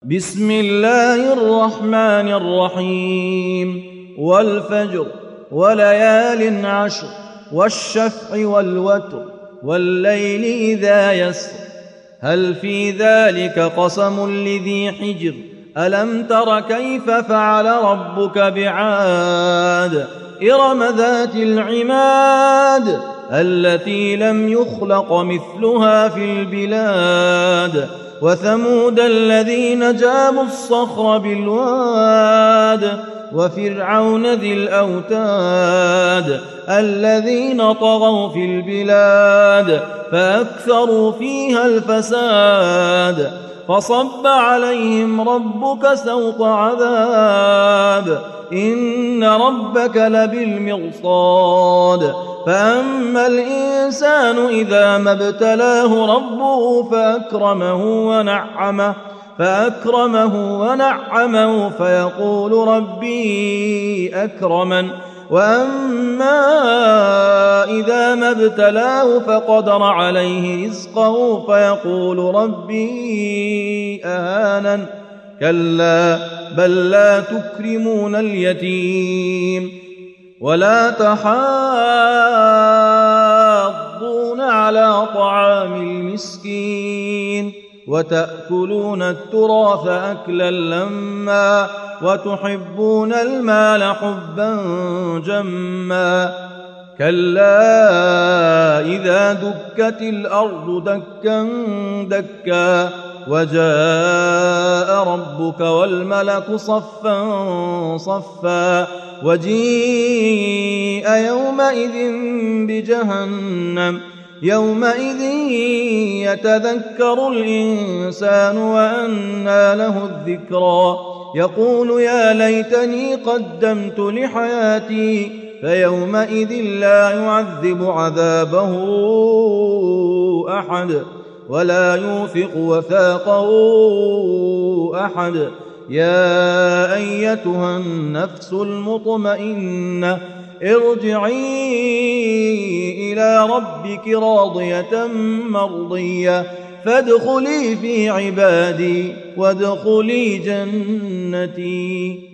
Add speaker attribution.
Speaker 1: بسم الله الرحمن الرحيم والفجر وليال عشر والشفع والوتر والليل إذا يسر هل في ذلك قسم لذي حجر ألم تر كيف فعل ربك بعاد إرم ذات العماد التي لم يخلق مثلها في البلاد وثمود الذين جابوا الصخر بالواد وفرعون ذي الأوتاد الذين طغوا في البلاد فأكثروا فيها الفساد فصب عليهم ربك سوط عذاب إن ربك لبالمرصاد فأما الإنسان إذا ما ابتلاه ربه فأكرمه ونعمه فيقول ربي أكرمن وأما إذا ما ابتلاه فقدر عليه رزقه فيقول ربي أهانن كلا بل لا تكرمون اليتيم ولا تحاضون على طعام المسكين وتأكلون التراث أكلا لما وتحبون المال حبا جما كلا إذا دكت الأرض دكا دكا وجاء ربك والملك صفا صفا وجيء يومئذ بجهنم يومئذ يتذكر الإنسان وأنى له الذكرى يقول يا ليتني قدمت لحياتي فيومئذ لا يعذب عذابه أحد ولا يوثق وثاقه أحد يا أيتها النفس المطمئنة ارجعي إلى ربك راضية مرضية فادخلي في عبادي وادخلي جنتي.